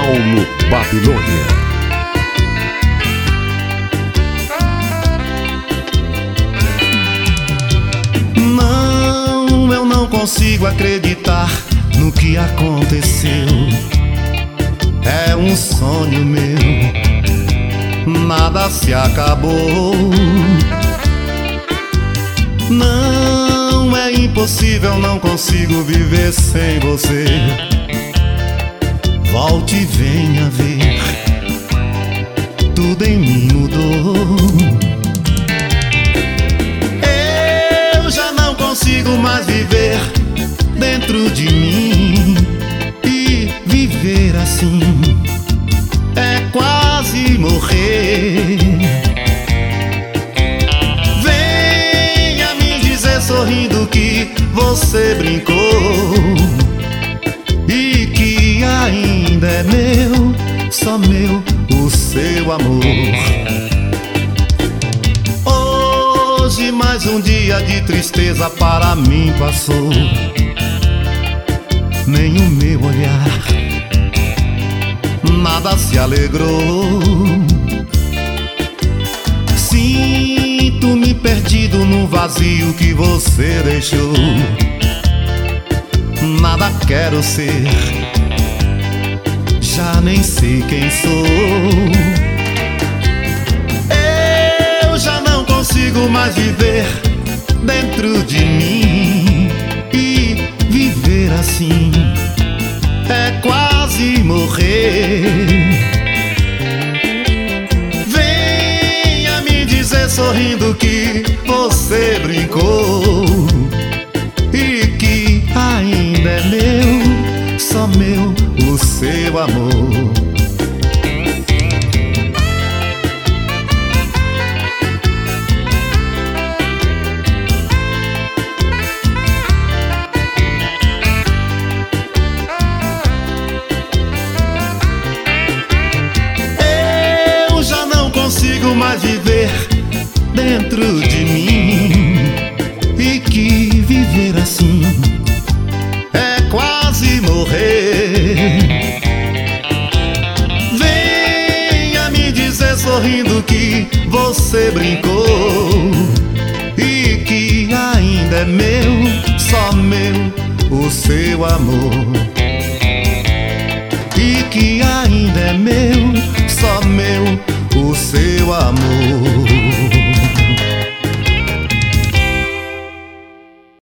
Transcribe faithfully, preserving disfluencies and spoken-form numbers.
Paulo Babilônia. Não, eu não consigo acreditar no que aconteceu. É um sonho meu, nada se acabou. Não, é impossível, não consigo viver sem você. Volte e venha ver, tudo em mim mudou. Eu já não consigo mais viver dentro de mim. E viver assim é quase morrer. Venha me dizer sorrindo que você brincou e que ainda é meu, só meu, o seu amor. Hoje mais um dia de tristeza para mim passou. Nem o meu olhar, nada se alegrou. Sinto-me perdido no vazio que você deixou. Nada quero ser, já nem sei quem sou. Eu já não consigo mais viver dentro de mim. E viver assim é quase morrer. Venha me dizer sorrindo que você brincou e que ainda é meu, só meu, o seu amor. Eu já não consigo mais viver dentro de mim e que viver assim é quase morrer. Venha me dizer sorrindo que você brincou e que ainda é meu, só meu, o seu amor. E que ainda é meu, só meu, o seu amor.